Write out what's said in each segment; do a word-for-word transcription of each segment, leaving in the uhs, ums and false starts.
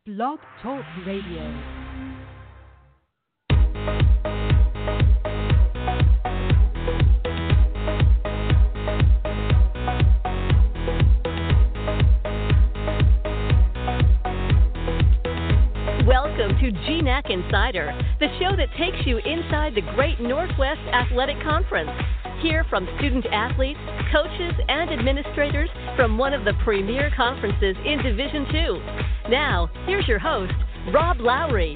Blog Talk Radio. Welcome to G NAC Insider, the show that takes you inside the Great Northwest Athletic Conference. Hear from student athletes, coaches, and administrators from one of the premier conferences in Division two. Now, here's your host, Rob Lowry.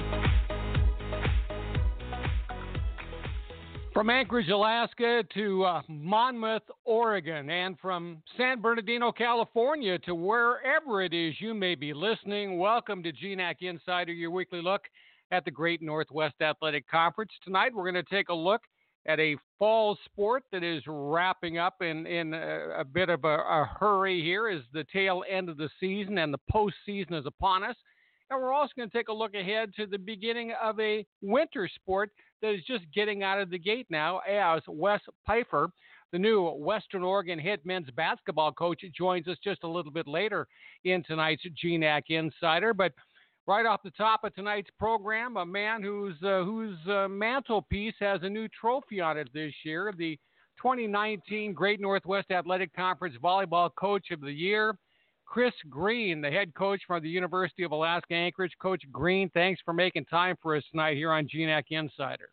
From Anchorage, Alaska to uh, Monmouth, Oregon, and from San Bernardino, California to wherever it is you may be listening, welcome to G NAC Insider, your weekly look at the Great Northwest Athletic Conference. Tonight, we're going to take a look at a fall sport that is wrapping up in, in a, a bit of a, a hurry here as the tail end of the season and the postseason is upon us. And we're also going to take a look ahead to the beginning of a winter sport that is just getting out of the gate now as Wes Pfeiffer, the new Western Oregon head men's basketball coach, joins us just a little bit later in tonight's G NAC Insider. But right off the top of tonight's program, a man whose uh, whose uh, mantelpiece has a new trophy on it this year, the twenty nineteen Great Northwest Athletic Conference Volleyball Coach of the Year, Chris Green, the head coach from the University of Alaska Anchorage. Coach Green, thanks for making time for us tonight here on G NAC Insider.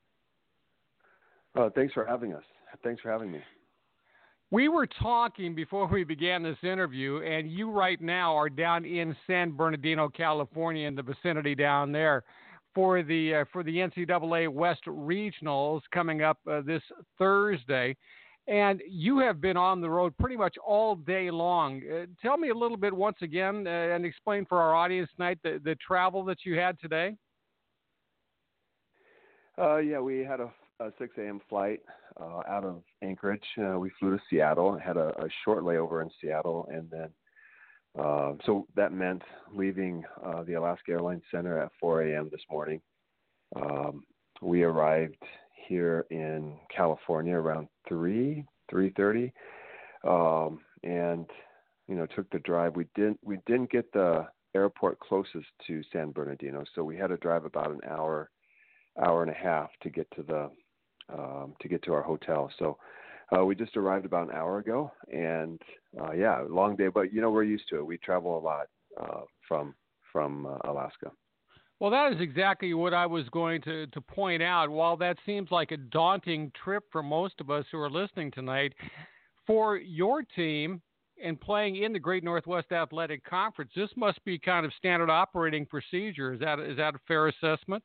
Uh, thanks for having us. Thanks for having me. We were talking before we began this interview, and you right now are down in San Bernardino, California, in the vicinity down there for the uh, for the N C double A West Regionals coming up uh, this Thursday. And you have been on the road pretty much all day long. Uh, tell me a little bit once again uh, and explain for our audience tonight the, the travel that you had today. Uh, yeah, we had a, a six a.m. flight uh, out of Anchorage. Uh, we flew to Seattle, had a, a short layover in Seattle, and then uh, so that meant leaving uh, the Alaska Airlines Center at four a.m. this morning. Um, we arrived here in California around three, three thirty, um, and you know took the drive. We didn't we didn't get the airport closest to San Bernardino, so we had to drive about an hour, hour and a half to get to the um, to get to our hotel. So uh, we just arrived about an hour ago, and uh, yeah, long day. But you know we're used to it. We travel a lot uh, from from uh, Alaska. Well, that is exactly what I was going to, to point out. While that seems like a daunting trip for most of us who are listening tonight, for your team and playing in the Great Northwest Athletic Conference, this must be kind of standard operating procedure. Is that is that a fair assessment?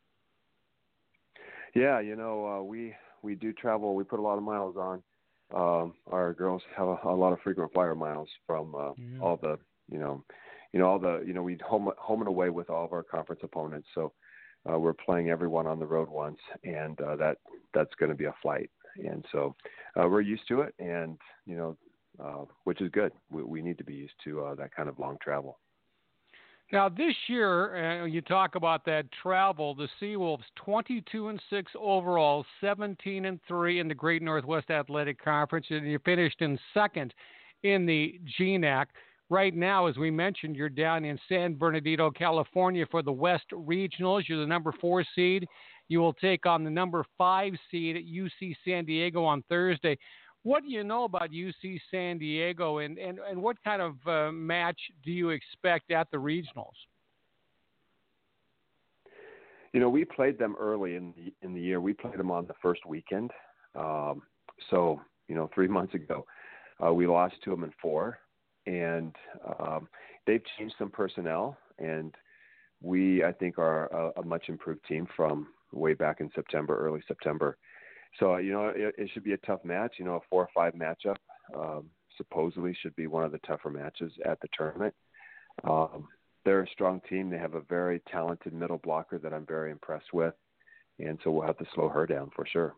Yeah, you know, uh, we we do travel. We put a lot of miles on. Um, our girls have a, a lot of frequent flyer miles from uh, yeah. all the, you know, You know, all the, you know, we home, home and away with all of our conference opponents. So uh, we're playing everyone on the road once, and uh, that that's going to be a flight. And so uh, we're used to it, and, you know, uh, which is good. We, we need to be used to uh, that kind of long travel. Now, this year, uh, you talk about that travel, the Seawolves twenty-two and six overall, seventeen and three in the Great Northwest Athletic Conference, and you finished in second in the G NAC. Right now, as we mentioned, you're down in San Bernardino, California for the West Regionals. You're the number four seed. You will take on the number five seed at U C San Diego on Thursday. What do you know about U C San Diego, and, and, and what kind of uh, match do you expect at the Regionals? You know, we played them early in the, in the year. We played them on the first weekend. Um, so, you know, three months ago, uh, we lost to them in four. And um, they've changed some personnel, and we, I think, are a, a much improved team from way back in September, early September. So, you know, it, it should be a tough match. You know, a four or five matchup um, supposedly should be one of the tougher matches at the tournament. Um, they're a strong team. They have a very talented middle blocker that I'm very impressed with, and so we'll have to slow her down for sure.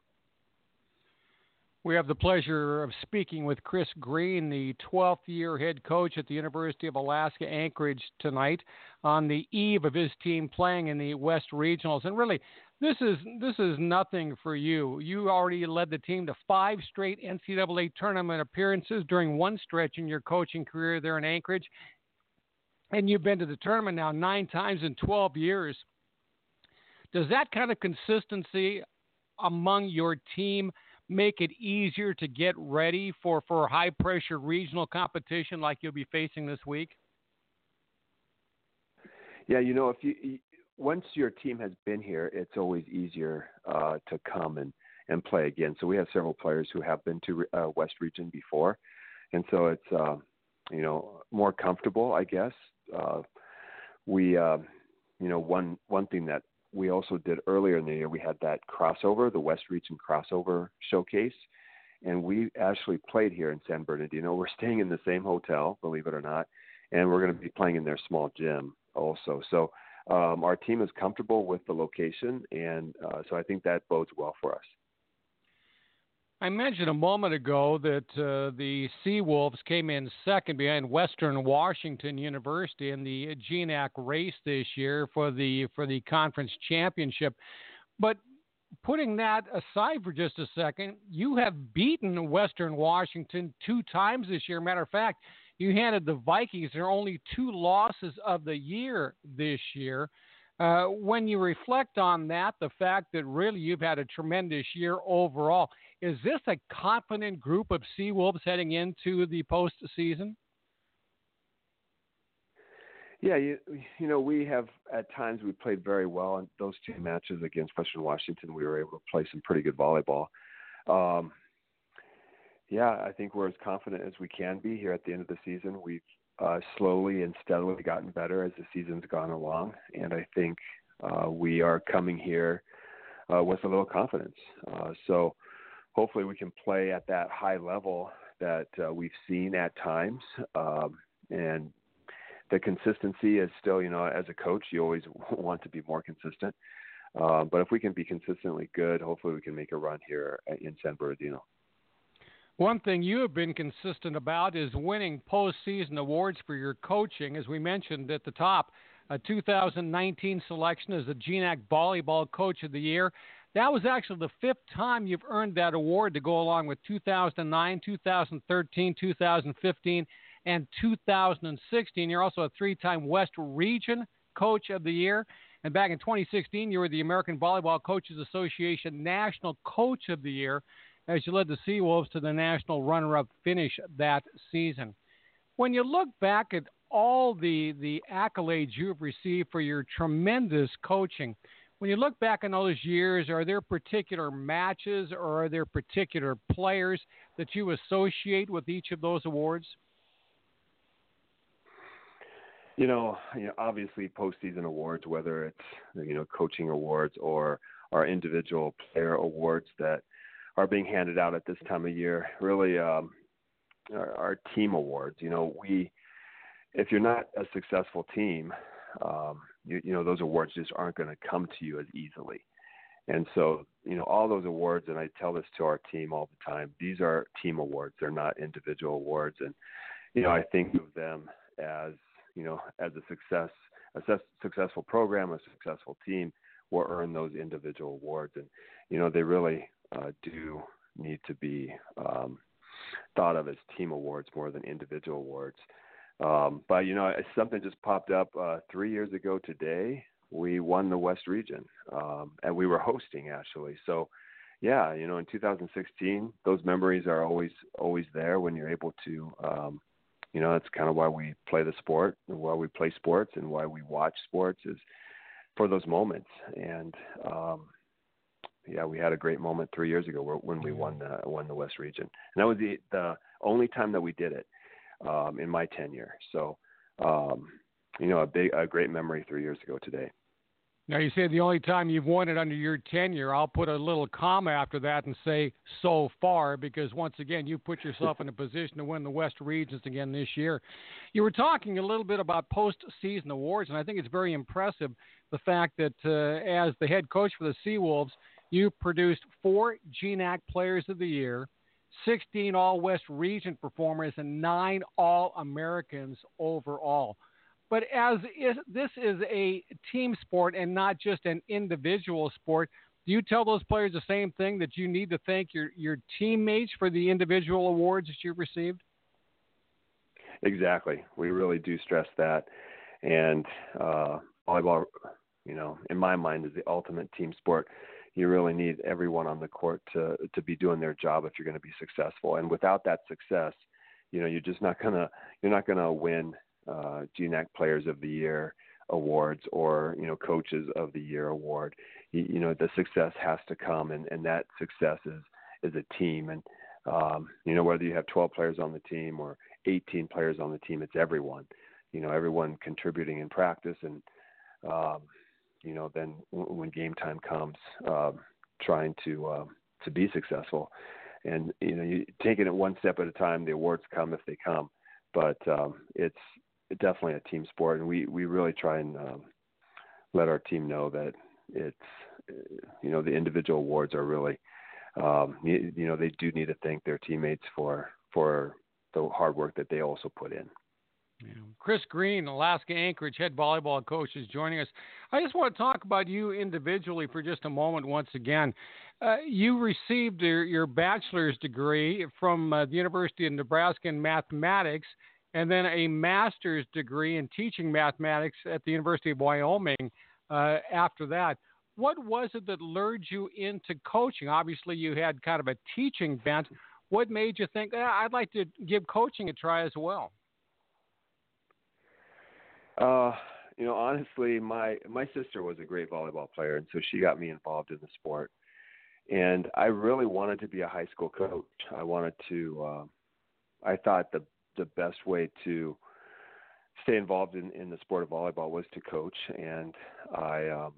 We have the pleasure of speaking with Chris Green, the twelfth year head coach at the University of Alaska Anchorage tonight on the eve of his team playing in the West Regionals. And really, this is this is nothing for you. You already led the team to five straight N C double A tournament appearances during one stretch in your coaching career there in Anchorage. and you've been to the tournament now nine times in twelve years. Does that kind of consistency among your team make it easier to get ready for, for high-pressure regional competition like you'll be facing this week? Yeah, you know, if you once your team has been here, it's always easier uh, to come and, and play again. So we have several players who have been to uh, West Region before, and so it's uh, you know more comfortable, I guess. Uh, we, uh, you know, one one thing that we also did earlier in the year, we had that crossover, the West Region crossover showcase, and we actually played here in San Bernardino. We're staying in the same hotel, believe it or not, and we're going to be playing in their small gym also. So um, our team is comfortable with the location, and uh, so I think that bodes well for us. I mentioned a moment ago that uh, the Seawolves came in second behind Western Washington University in the G N A C race this year for the for the conference championship. But putting that aside for just a second, you have beaten Western Washington two times this year. Matter of fact, you handed the Vikings their only two losses of the year this year. Uh, when you reflect on that, the fact that really you've had a tremendous year overall, is this a confident group of Seawolves heading into the postseason? Yeah, you, you know, we have at times we played very well in those two matches against Western Washington. We were able to play some pretty good volleyball. Um, yeah, I think we're as confident as we can be here at the end of the season. We've uh, slowly and steadily gotten better as the season's gone along, and I think uh, we are coming here uh, with a little confidence. Uh, so hopefully we can play at that high level that uh, we've seen at times, um, and the consistency is still, you know, as a coach, you always want to be more consistent. Uh, but if we can be consistently good, hopefully we can make a run here in San Bernardino. One thing you have been consistent about is winning postseason awards for your coaching. As we mentioned at the top, a two thousand nineteen selection as the G N A C Volleyball Coach of the Year. That was actually the fifth time you've earned that award, to go along with two thousand nine, two thousand thirteen, two thousand fifteen, and two thousand sixteen. You're also a three-time West Region Coach of the Year. And back in twenty sixteen, you were the American Volleyball Coaches Association National Coach of the Year, as you led the Seawolves to the national runner-up finish that season. When you look back at all the, the accolades you've received for your tremendous coaching, when you look back on those years, are there particular matches or are there particular players that you associate with each of those awards? You know, you know, obviously postseason awards, whether it's, you know, coaching awards or our individual player awards that are being handed out at this time of year, really um, our, our team awards. You know, we, if you're not a successful team, um, you, you know, those awards just aren't going to come to you as easily. And so, you know, all those awards, and I tell this to our team all the time, these are team awards. They're not individual awards. And, you know, I think of them as, you know, as a success, a su- successful program, a successful team will earn those individual awards. And, you know, they really uh, do need to be um, thought of as team awards more than individual awards. Um, but, you know, something just popped up uh, three years ago today. We won the West Region, um, and we were hosting, actually. So, yeah, you know, in two thousand sixteen, those memories are always, always there when you're able to, um, you know, that's kind of why we play the sport and why we play sports and why we watch sports, is for those moments. And, um, yeah, we had a great moment three years ago when we won the, won the West Region. And that was the, the only time that we did it um, in my tenure. So, um, you know, a big, a great memory three years ago today. Now, you say the only time you've won it under your tenure. I'll put a little comma after that and say so far, because once again, you put yourself in a position to win the West Regions again this year. You were talking a little bit about postseason awards, and I think it's very impressive the fact that uh, as the head coach for the Seawolves, you produced four G N A C Players of the Year, sixteen All-West Region performers, and nine All-Americans overall. But as is, this is a team sport and not just an individual sport, do you tell those players the same thing, that you need to thank your, your teammates for the individual awards that you've received? Exactly. We really do stress that. And uh, volleyball, you know, in my mind, is the ultimate team sport. You really need everyone on the court to to be doing their job if you're going to be successful. And without that success, you know, you're just not gonna you're not gonna win uh, G N A C Players of the Year awards or, you know, Coaches of the Year award. You, you know, the success has to come, and, and that success is is a team. And um, you know, whether you have twelve players on the team or eighteen players on the team, it's everyone. You know, everyone contributing in practice, and um, you know, then w- when game time comes, uh, trying to uh, to be successful. And you know, you taking it one step at a time. The awards come if they come, but um, it's definitely a team sport, and we, we really try and um, let our team know that it's, you know, the individual awards are really, um, you, you know, they do need to thank their teammates for for the hard work that they also put in. Yeah. Chris Green, Alaska Anchorage head volleyball coach, is joining us. I just want to talk about you individually for just a moment once again. Uh, you received your, your bachelor's degree from uh, the University of Nebraska in mathematics, and then a master's degree in teaching mathematics at the University of Wyoming uh, after that. What was it that lured you into coaching? Obviously, you had kind of a teaching bent. What made you think, eh, I'd like to give coaching a try as well? Uh, you know, honestly, my, my sister was a great volleyball player, and so she got me involved in the sport. And I really wanted to be a high school coach. I wanted to, uh, I thought the the best way to stay involved in, in the sport of volleyball was to coach. And I um,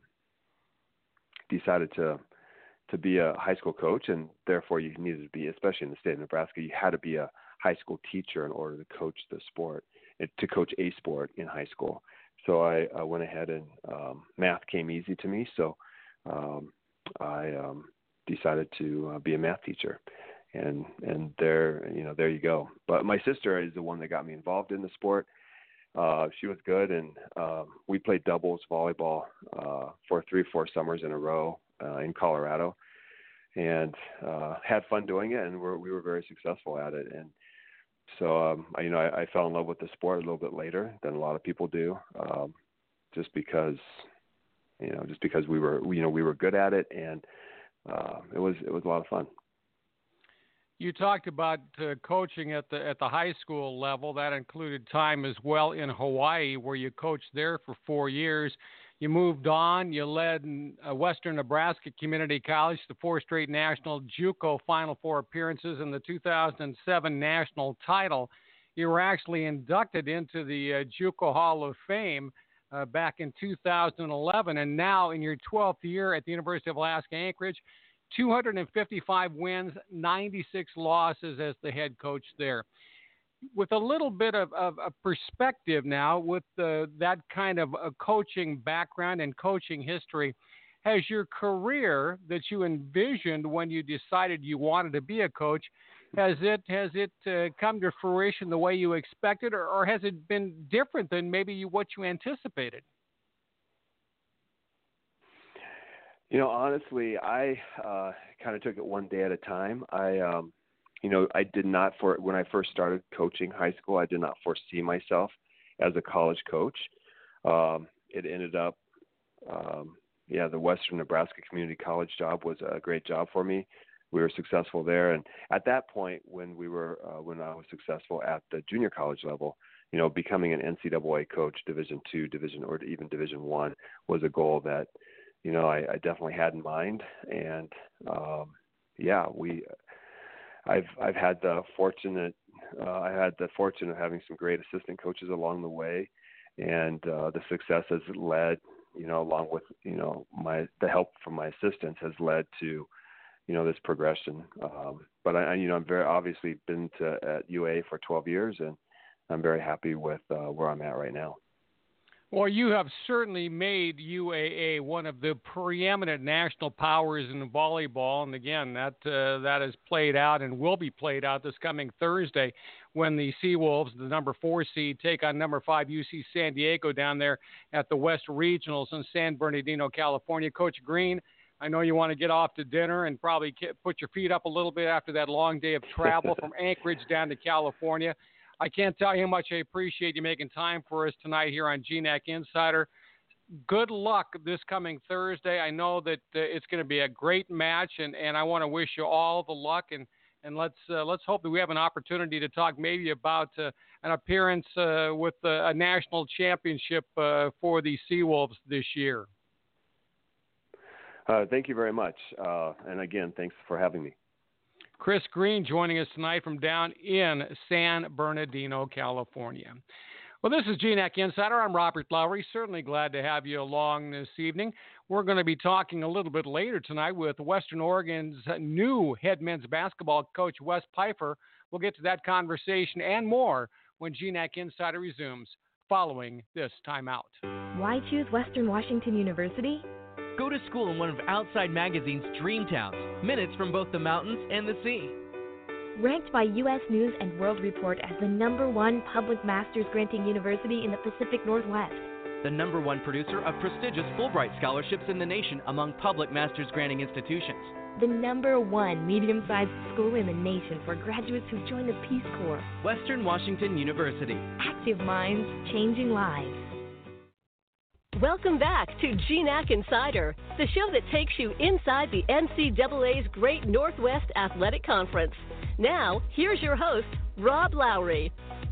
decided to to be a high school coach, and therefore you needed to be, especially in the state of Nebraska, you had to be a high school teacher in order to coach the sport, to coach a sport in high school. So I, I went ahead and um, math came easy to me. So um, I um, decided to uh, be a math teacher. And and there, you know, there you go. But my sister is the one that got me involved in the sport. Uh, she was good, and uh, we played doubles volleyball uh, for three or four summers in a row uh, in Colorado, and uh, had fun doing it. And we're, we were very successful at it. And so, um, I, you know, I, I fell in love with the sport a little bit later than a lot of people do, um, just because, you know, just because we were, you know, we were good at it, and uh, it was it was a lot of fun. You talked about uh, coaching at the at the high school level. That included time as well in Hawaii, where you coached there for four years. You moved on. You led uh, Western Nebraska Community College to four straight national JUCO Final Four appearances and the two thousand seven national title. You were actually inducted into the uh, JUCO Hall of Fame uh, back in two thousand eleven, and now in your twelfth year at the University of Alaska Anchorage, two hundred fifty-five wins, ninety-six losses as the head coach there. With a little bit of, of, of perspective now, with the, that kind of a coaching background and coaching history, has your career that you envisioned when you decided you wanted to be a coach, has it has it uh, come to fruition the way you expected, or, or has it been different than maybe you, what you anticipated? You know, honestly, I uh, kind of took it one day at a time. I, um, you know, I did not, for when I first started coaching high school, I did not foresee myself as a college coach. Um, it ended up, um, yeah, the Western Nebraska Community College job was a great job for me. We were successful there, and at that point, when we were, uh, when I was successful at the junior college level, you know, becoming an N C double A coach, Division two, Division or even Division one, was a goal that, you know, I, I definitely had in mind. And, um, yeah, we, I've, I've had the fortunate, uh, I had the fortune of having some great assistant coaches along the way. And, uh, the success has led, you know, along with, you know, my, the help from my assistants has led to, you know, this progression. Um, but I, you know, I'm very obviously been to at U A for twelve years, and I'm very happy with, uh, where I'm at right now. Well, you have certainly made U A A one of the preeminent national powers in volleyball. And again, that uh, that is played out and will be played out this coming Thursday when the Seawolves, the number four seed, take on number five U C San Diego down there at the West Regionals in San Bernardino, California. Coach Green, I know you want to get off to dinner and probably put your feet up a little bit after that long day of travel from Anchorage down to California. I can't tell you how much I appreciate you making time for us tonight here on G N A C Insider. Good luck this coming Thursday. I know that uh, it's going to be a great match, and, and I want to wish you all the luck. And, and let's uh, let's hope that we have an opportunity to talk maybe about uh, an appearance uh, with uh, a national championship uh, for the Seawolves this year. Uh, thank you very much. Uh, and again, thanks for having me. Chris Green joining us tonight from down in San Bernardino, California. Well, this is G N A C Insider. I'm Robert Lowry. Certainly glad to have you along this evening. We're going to be talking a little bit later tonight with Western Oregon's new head men's basketball coach, Wes Pfeiffer. We'll get to that conversation and more when G N A C Insider resumes following this timeout. Why choose Western Washington University? Go to school in one of Outside Magazine's dream towns, minutes from both the mountains and the sea. Ranked by U S News and World Report as the number one public master's granting university in the Pacific Northwest. The number one producer of prestigious Fulbright scholarships in the nation among public master's granting institutions. The number one medium-sized school in the nation for graduates who join the Peace Corps. Western Washington University. Active minds, changing lives. Welcome back to G N A C Insider, the show that takes you inside the N C double A's Great Northwest Athletic Conference. Now, here's your host, Rob Lowry.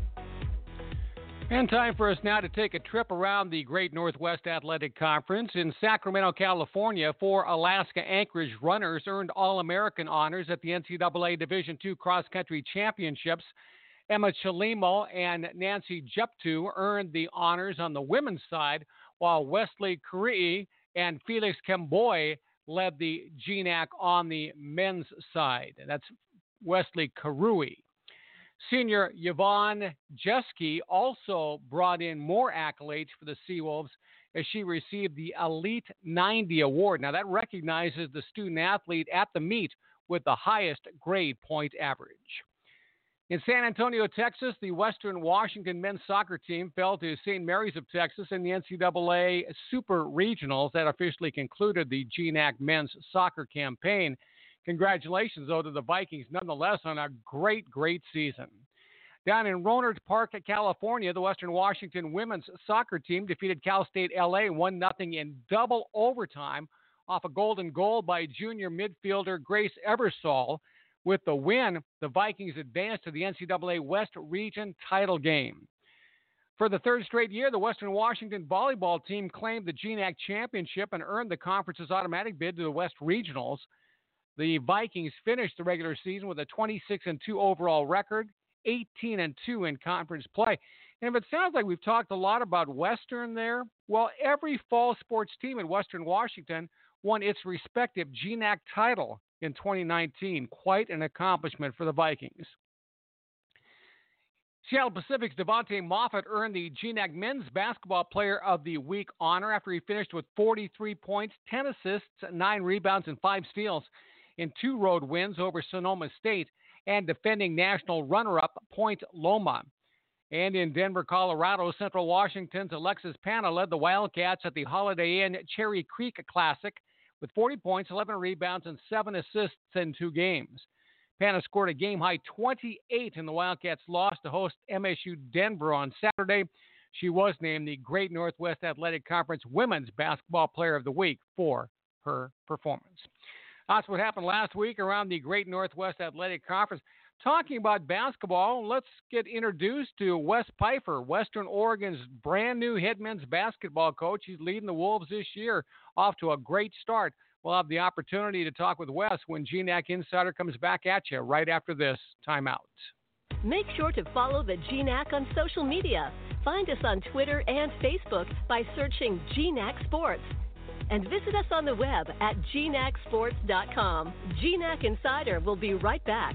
And time for us now to take a trip around the Great Northwest Athletic Conference. In Sacramento, California, four Alaska Anchorage runners earned All-American honors at the N C double A Division two Cross Country Championships. Emma Chalimo and Nancy Jeptu earned the honors on the women's side, while Wesley Curie and Felix Kemboy led the G N A C on the men's side. That's Wesley Karui. Senior Yvonne Jeske also brought in more accolades for the Seawolves as she received the Elite ninety award. Now, that recognizes the student athlete at the meet with the highest grade point average. In San Antonio, Texas, the Western Washington men's soccer team fell to Saint Mary's of Texas in the N C double A Super Regionals that officially concluded the G N A C men's soccer campaign. Congratulations, though, to the Vikings, nonetheless, on a great, great season. Down in Rohnert Park, California, the Western Washington women's soccer team defeated Cal State L A one nothing in double overtime off a golden goal by junior midfielder Grace Eversole. With the win, the Vikings advanced to the N C double A West Region title game. For the third straight year, the Western Washington volleyball team claimed the G N A C championship and earned the conference's automatic bid to the West Regionals. The Vikings finished the regular season with a twenty-six and two overall record, eighteen and two in conference play. And if it sounds like we've talked a lot about Western there, well, every fall sports team in Western Washington won its respective G N A C title in twenty nineteen. Quite an accomplishment for the Vikings. Seattle Pacific's Devontae Moffett earned the G N A C Men's Basketball Player of the Week honor after he finished with forty-three points, ten assists, nine rebounds, and five steals in two road wins over Sonoma State and defending national runner-up Point Loma. And in Denver, Colorado, Central Washington's Alexis Pana led the Wildcats at the Holiday Inn Cherry Creek Classic with forty points, eleven rebounds, and seven assists in two games. Pana scored a game-high twenty-eight in the Wildcats' loss to host M S U Denver on Saturday. She was named the Great Northwest Athletic Conference Women's Basketball Player of the Week for her performance. That's what happened last week around the Great Northwest Athletic Conference. Talking about basketball, let's get introduced to Wes Pfeiffer, Western Oregon's brand new head men's basketball coach. He's leading the Wolves this year, off to a great start. We'll have the opportunity to talk with Wes when G N A C Insider comes back at you right after this timeout. Make sure to follow the G N A C on social media. Find us on Twitter and Facebook by searching G N A C Sports. And visit us on the web at G N A C sports dot com. G N A C Insider will be right back.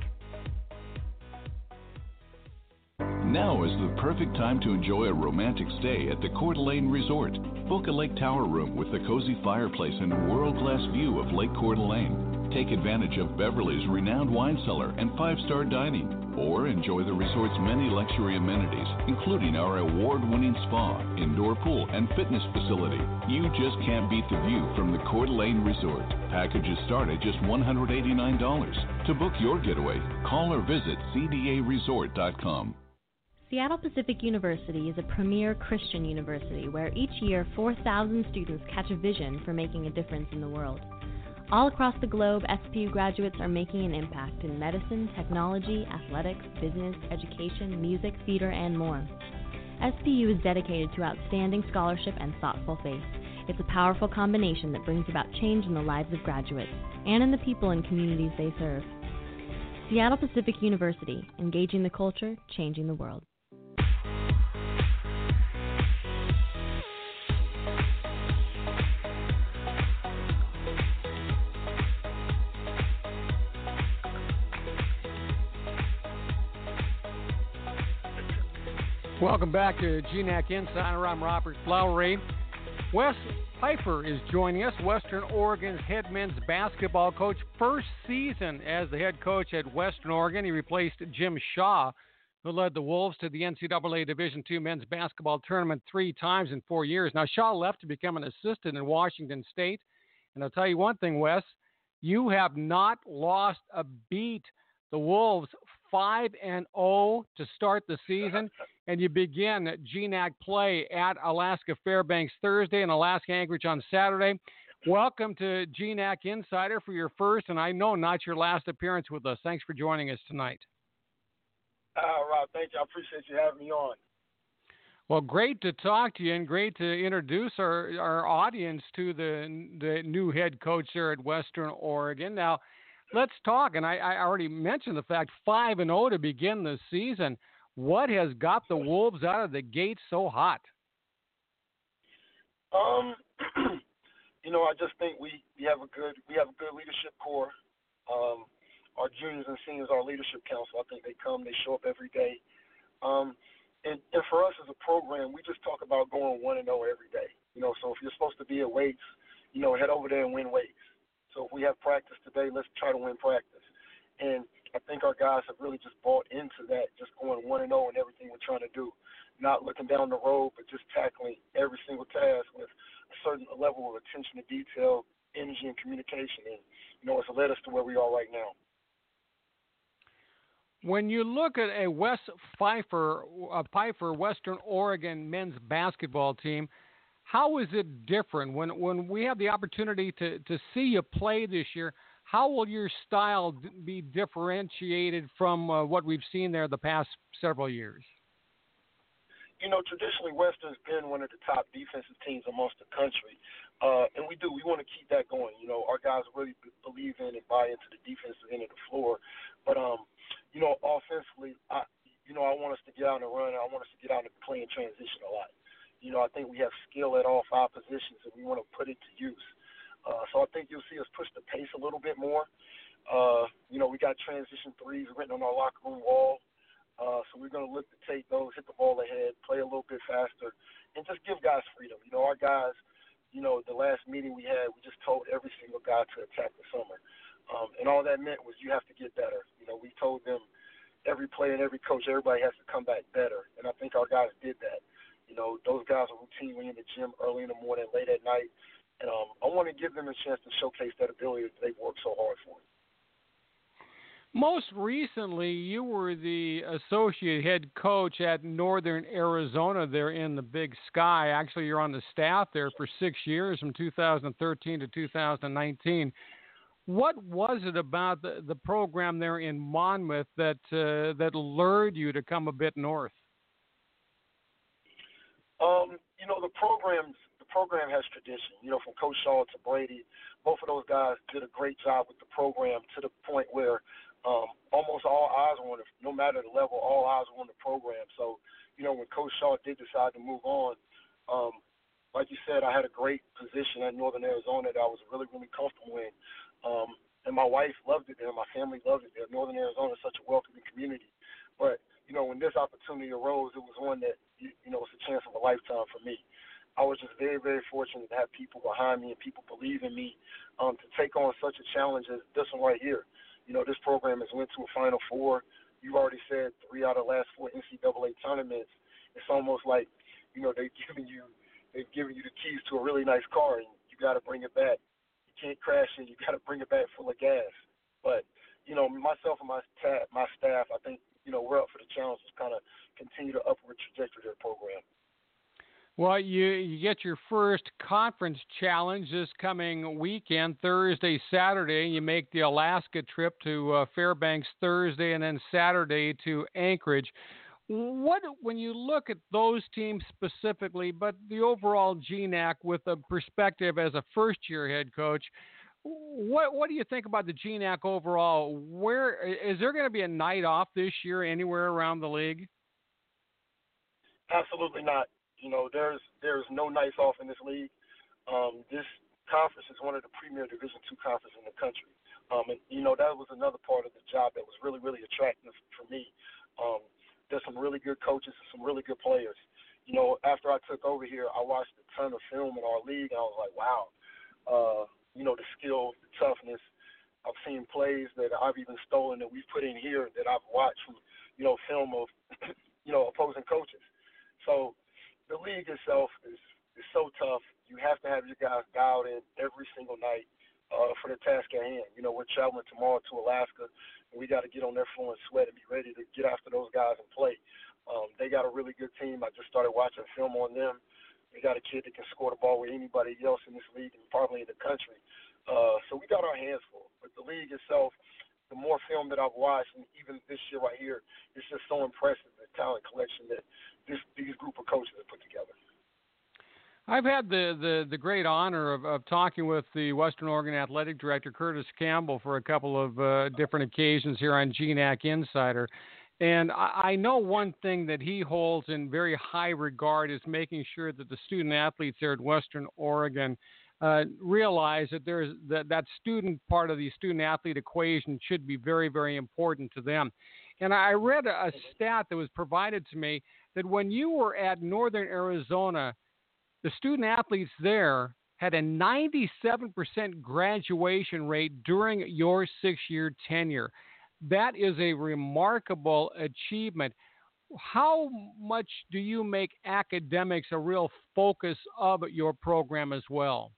Now is the perfect time to enjoy a romantic stay at the Coeur d'Alene Resort. Book a lake tower room with a cozy fireplace and world-class view of Lake Coeur d'Alene. Take advantage of Beverly's renowned wine cellar and five-star dining, or enjoy the resort's many luxury amenities, including our award-winning spa, indoor pool, and fitness facility. You just can't beat the view from the Coeur d'Alene Resort. Packages start at just one hundred eighty-nine dollars. To book your getaway, call or visit C D A resort dot com. Seattle Pacific University is a premier Christian university where each year four thousand students catch a vision for making a difference in the world. All across the globe, S P U graduates are making an impact in medicine, technology, athletics, business, education, music, theater, and more. S P U is dedicated to outstanding scholarship and thoughtful faith. It's a powerful combination that brings about change in the lives of graduates and in the people and communities they serve. Seattle Pacific University, engaging the culture, changing the world. Welcome back to G N A C Insider. I'm Robert Lowry. Wes Pfeiffer is joining us, Western Oregon's head men's basketball coach. First season as the head coach at Western Oregon. He replaced Jim Shaw, who led the Wolves to the N C double A Division two men's basketball tournament three times in four years. Now, Shaw left to become an assistant in Washington State. And I'll tell you one thing, Wes, you have not lost a beat. The Wolves five and oh to start the season, and you begin G N A C play at Alaska Fairbanks Thursday and Alaska Anchorage on Saturday. Welcome to G N A C Insider for your first, and I know not your last appearance with us. Thanks for joining us tonight. Uh, Rob, thank you. I appreciate you having me on. Well, great to talk to you and great to introduce our, our audience to the, the new head coach there at Western Oregon. Now, let's talk, and I, I already mentioned the fact five and oh to begin the season. What has got the Wolves out of the gate so hot? Um, you know, I just think we, we have a good we have a good leadership core. Um, our juniors and seniors, our leadership council, I think they come, they show up every day. Um, and, and for us as a program, we just talk about going one and oh every day. You know, so if you're supposed to be at weights, you know, head over there and win weights. So if we have practice today, let's try to win practice. And I think our guys have really just bought into that, just going one and oh in everything we're trying to do, not looking down the road, but just tackling every single task with a certain level of attention to detail, energy, and communication. And, you know, it's led us to where we are right now. When you look at a Wes Pfeiffer, a Pfeiffer Western Oregon men's basketball team, how is it different when when we have the opportunity to, to see you play this year? How will your style d- be differentiated from uh, what we've seen there the past several years? You know, traditionally, Western's been one of the top defensive teams amongst the country, uh, and we do. We want to keep that going. You know, our guys really b- believe in and buy into the defensive end of the floor. But, um, you know, offensively, I, you know, I want us to get out and run. I want us to get out and play in transition a lot. You know, I think we have skill at all five positions, and we want to put it to use. Uh, so I think you'll see us push the pace a little bit more. Uh, you know, we got transition threes written on our locker room wall. Uh, so we're going to look to take those, hit the ball ahead, play a little bit faster, and just give guys freedom. You know, our guys, you know, the last meeting we had, we just told every single guy to attack the summer. Um, and all that meant was you have to get better. You know, we told them every player and every coach, everybody has to come back better. And I think our guys did that. You know, those guys are routinely in the gym early in the morning, late at night. And um, I want to give them a chance to showcase that ability that they've worked so hard for. Most recently, you were the associate head coach at Northern Arizona there in the Big Sky. Actually, you're on the staff there for six years from two thousand thirteen to two thousand nineteen. What was it about the, the program there in Monmouth that uh, that lured you to come a bit north? Um, you know, the programs, the program has tradition. You know, from Coach Shaw to Brady, both of those guys did a great job with the program to the point where um, almost all eyes were on it, no matter the level, all eyes were on the program. So, you know, when Coach Shaw did decide to move on, um, like you said, I had a great position at Northern Arizona that I was really, really comfortable in. Um, and my wife loved it there. My family loved it there. Northern Arizona is such a welcoming community. But, you know, when this opportunity arose, it was one that, you, you know, it's a chance of a lifetime for me. I was just very, very fortunate to have people behind me and people believe in me um, to take on such a challenge as this one right here. You know, this program has went to a Final Four. You've already said three out of the last four N C double A tournaments. It's almost like, you know, they've given you they've given you the keys to a really nice car, and you got to bring it back. You can't crash it. You got to bring it back full of gas. But, you know, myself and my ta- my staff, I think you know, we're up for the challenge to kind of continue the upward trajectory of the program. Well, you, you get your first conference challenge this coming weekend, Thursday, Saturday. You make the Alaska trip to uh, Fairbanks Thursday and then Saturday to Anchorage. What, when you look at those teams specifically, but the overall G N A C with a perspective as a first-year head coach, what what do you think about the G N A C overall? Where is there going to be a night off this year anywhere around the league? Absolutely not. You know, there's there's no nights off in this league. Um, this conference is one of the premier Division two conferences in the country. Um, and, you know, that was another part of the job that was really, really attractive for me. Um, there's some really good coaches and some really good players. You know, after I took over here, I watched a ton of film in our league, and I was like, wow, uh, you know, the skill, the toughness. I've seen plays that I've even stolen that we've put in here that I've watched from, you know, film of, you know, opposing coaches. So, the league itself is, is so tough. You have to have your guys dialed in every single night uh, for the task at hand. You know, we're traveling tomorrow to Alaska, and we got to get on their floor and sweat and be ready to get after those guys and play. Um, they got a really good team. I just started watching film on them. They got a kid that can score the ball with anybody else in this league and probably in the country. Uh, so we got our hands full. But the league itself, the more film that I've watched, and even this year right here, it's just so impressive, the talent collection that this these group of coaches have put together. I've had the, the, the great honor of, of talking with the Western Oregon Athletic Director, Curtis Campbell, for a couple of uh, different occasions here on G N A C Insider. And I, I know one thing that he holds in very high regard is making sure that the student athletes there at Western Oregon uh, realize that there's that, that student part of the student athlete equation should be very, very important to them. And I read a, a stat that was provided to me that when you were at Northern Arizona, the student athletes there had a ninety-seven percent graduation rate during your six-year tenure. That is a remarkable achievement. How much do you make academics a real focus of your program as well?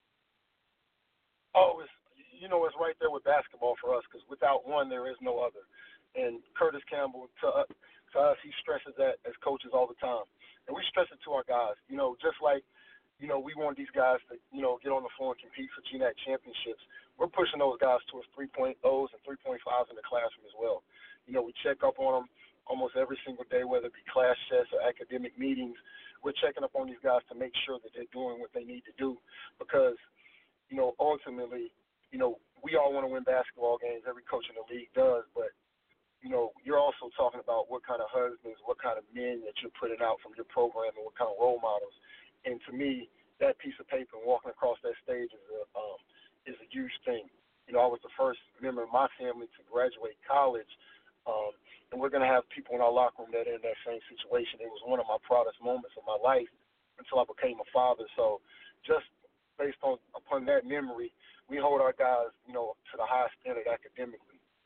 Oh, it's, you know, it's right there with basketball for us, because without one, there is no other. And Curtis Campbell, to, uh, to us, he stresses that as coaches all the time. And we stress it to our guys, you know, just like, you know, we want these guys to, you know, get on the floor and compete for G N A C championships. We're pushing those guys towards three point ohs and three point fives in the classroom as well. You know, we check up on them almost every single day, whether it be class chess or academic meetings. We're checking up on these guys to make sure that they're doing what they need to do, because, you know, ultimately, you know, we all want to win basketball games. Every coach in the league does, but you know, you're also talking about what kind of husbands, what kind of men that you're putting out from your program, and what kind of role models. And to me, that piece of paper and walking across that stage is a um, is a huge thing. You know, I was the first member of my family to graduate college, um, and we're going to have people in our locker room that are in that same situation. It was one of my proudest moments of my life until I became a father. So just based on upon that memory, we hold our guys, you know, to the highest standard academically.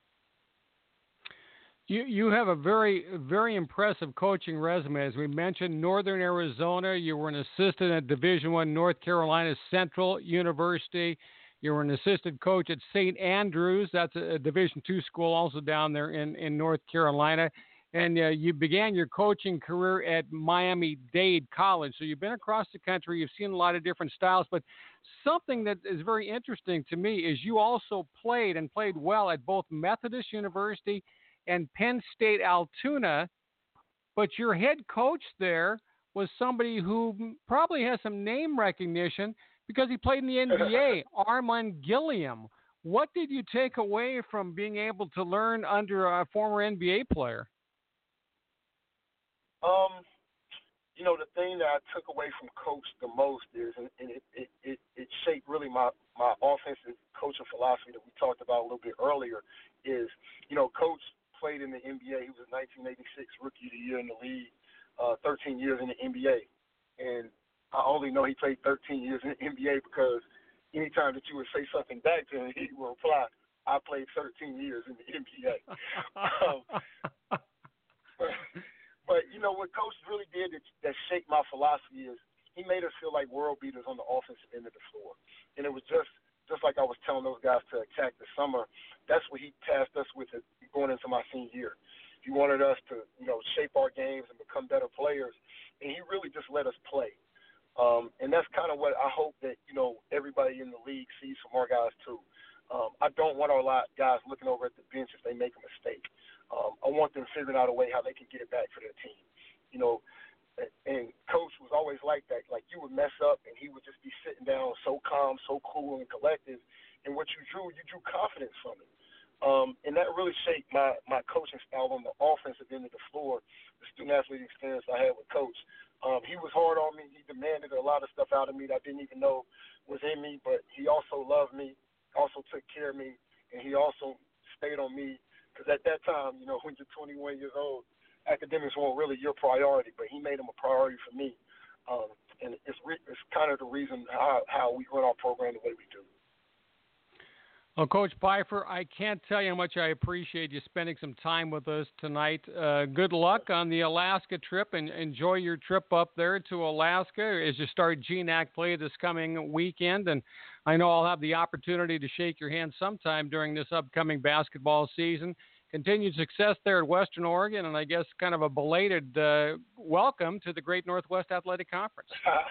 You you have a very, very impressive coaching resume. As we mentioned, Northern Arizona, you were an assistant at Division One North Carolina Central University. You were an assistant coach at Saint Andrews. That's a, a Division Two school also down there in, in North Carolina. And uh, you began your coaching career at Miami-Dade College. So you've been across the country. You've seen a lot of different styles. But something that is very interesting to me is you also played and played well at both Methodist University and Penn State Altoona, but your head coach there was somebody who probably has some name recognition because he played in the N B A, Armand Gilliam. What did you take away from being able to learn under a former N B A player? Um, you know, the thing that I took away from Coach the most is, and, and it, it, it, it shaped really my, my offensive coaching philosophy that we talked about a little bit earlier, is, you know, Coach played in the N B A. He was a nineteen eighty-six Rookie of the Year in the league, uh, thirteen years in the N B A. And I only know he played thirteen years in the N B A because anytime that you would say something back to him, he would reply, I played thirteen years in the N B A. um, but, but, you know, what Coach really did that, that shaped my philosophy is he made us feel like world beaters on the offensive end of the floor. And it was just just like I was telling those guys to attack this summer. That's what he tasked us with going into my senior year. He wanted us to, you know, shape our games and become better players, and he really just let us play. Um, and that's kind of what I hope that, you know, everybody in the league sees from our guys too. Um, I don't want our guys looking over at the bench if they make a mistake. Um, I want them figuring out a way how they can get it back for their team. You know, and Coach was always like that. Like, you would mess up, and he would just be sitting down so calm, so cool and collective. And what you drew, you drew confidence from it. Um, and that really shaped my, my coaching style on the offensive end of the floor, the student-athlete experience I had with Coach. Um, he was hard on me. He demanded a lot of stuff out of me that I didn't even know was in me, but he also loved me, also took care of me, and he also stayed on me. Because at that time, you know, when you're twenty-one years old, academics weren't really your priority, but he made them a priority for me. Um, and it's, re- it's kind of the reason how, how we run our program the way we do. Well, Coach Pfeiffer, I can't tell you how much I appreciate you spending some time with us tonight. Uh, good luck on the Alaska trip, and enjoy your trip up there to Alaska as you start G NAC play this coming weekend. And I know I'll have the opportunity to shake your hand sometime during this upcoming basketball season. Continued success there at Western Oregon, and I guess kind of a belated uh, welcome to the Great Northwest Athletic Conference.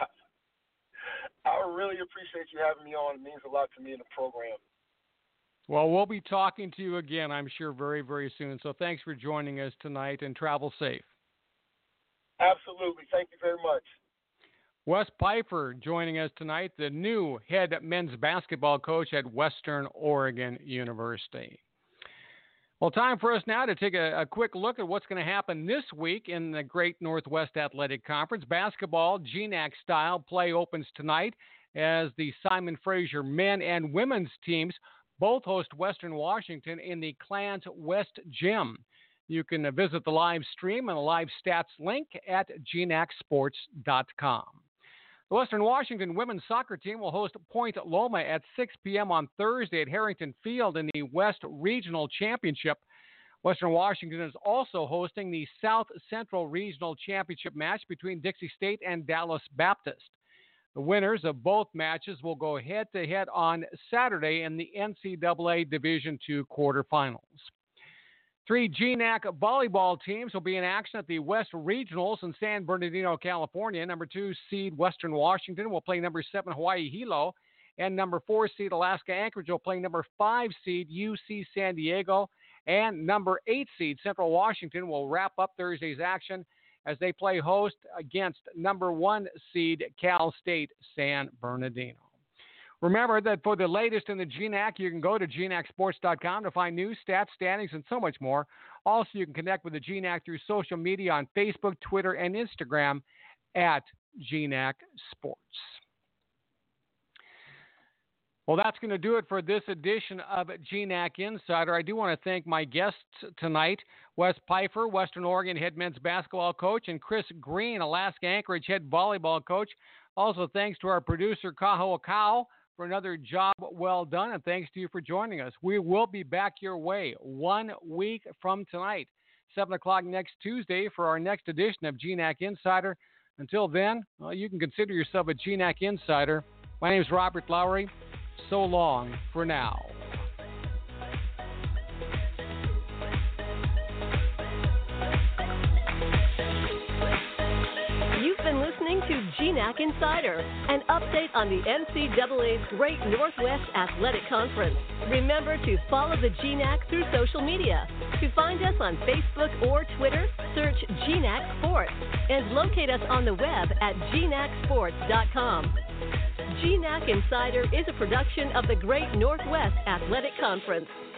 I really appreciate you having me on. It means a lot to me in the program. Well, we'll be talking to you again, I'm sure, very, very soon. So thanks for joining us tonight, and travel safe. Absolutely. Thank you very much. Wes Pfeiffer joining us tonight, the new head men's basketball coach at Western Oregon University. Well, time for us now to take a, a quick look at what's going to happen this week in the Great Northwest Athletic Conference. Basketball, G NAC style play opens tonight as the Simon Fraser men and women's teams both host Western Washington in the Clans West Gym. You can uh, visit the live stream and the live stats link at G N A C sports dot com. The Western Washington women's soccer team will host Point Loma at six p.m. on Thursday at Harrington Field in the West Regional Championship. Western Washington is also hosting the South Central Regional Championship match between Dixie State and Dallas Baptist. The winners of both matches will go head-to-head on Saturday in the N C double A Division two quarterfinals. Three G NAC volleyball teams will be in action at the West Regionals in San Bernardino, California. Number two seed Western Washington will play number seven Hawaii Hilo, and number four seed Alaska Anchorage will play number five seed U C San Diego, and number eight seed Central Washington will wrap up Thursday's action as they play host against number one seed Cal State San Bernardino. Remember that for the latest in the G NAC, you can go to G N A C sports dot com to find news, stats, standings, and so much more. Also, you can connect with the G NAC through social media on Facebook, Twitter, and Instagram at G N A C Sports. Well, that's going to do it for this edition of G N A C Insider. I do want to thank my guests tonight, Wes Pfeiffer, Western Oregon head men's basketball coach, and Chris Green, Alaska Anchorage head volleyball coach. Also, thanks to our producer, Kaho Akau, for another job well done, and thanks to you for joining us. We will be back your way one week from tonight, seven o'clock next Tuesday, for our next edition of G N A C Insider. Until then, well, you can consider yourself a G N A C Insider. My name is Robert Lowry. So long for now. You've been listening to G N A C Insider, an update on the N C double A's Great Northwest Athletic Conference. Remember to follow the G N A C through social media. To find us on Facebook or Twitter, search G N A C Sports and locate us on the web at G N A C sports dot com. G N A C Insider is a production of the Great Northwest Athletic Conference.